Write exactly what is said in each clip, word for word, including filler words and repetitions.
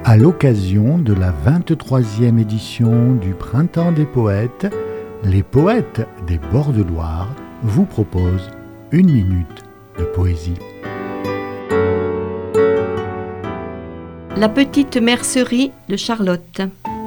À l'occasion de la vingt-troisième édition du Printemps des poètes, les poètes des bords de Loire vous proposent une minute de poésie. La petite mercerie de Charlotte.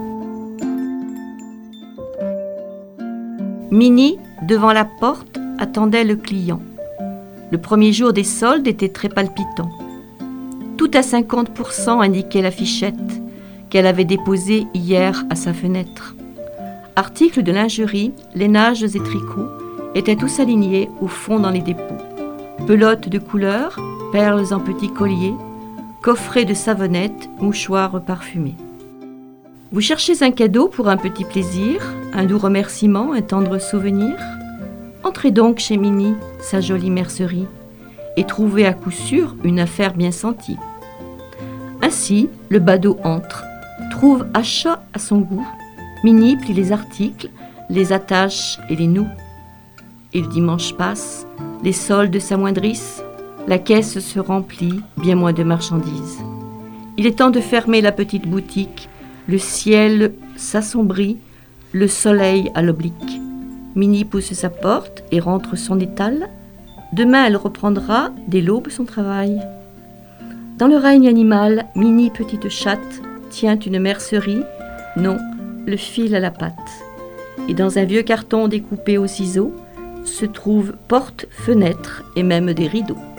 Minnie, devant la porte, attendait le client. Le premier jour des soldes était très palpitant. Tout à cinquante pour cent indiquait l'affichette qu'elle avait déposée hier à sa fenêtre. Articles de lingerie, lainages et tricots étaient tous alignés au fond dans les dépôts. Pelotes de couleur, perles en petits colliers, coffrets de savonnettes, mouchoirs parfumés. Vous cherchez un cadeau pour un petit plaisir, un doux remerciement, un tendre souvenir ? Entrez donc chez Minnie, sa jolie mercerie, et trouvez à coup sûr une affaire bien sentie. Ainsi, le badaud entre, trouve achat à son goût. Minnie plie les articles, les attache et les noue. Et le dimanche passe, les soldes s'amoindrissent, la caisse se remplit, bien moins de marchandises. Il est temps de fermer la petite boutique, le ciel s'assombrit, le soleil à l'oblique. Minnie pousse sa porte et rentre son étal. Demain, elle reprendra dès l'aube son travail. Dans le règne animal, Minnie, petite chatte, tient une mercerie, non, le fil à la patte. Et dans un vieux carton découpé au ciseau, se trouvent portes, fenêtres et même des rideaux.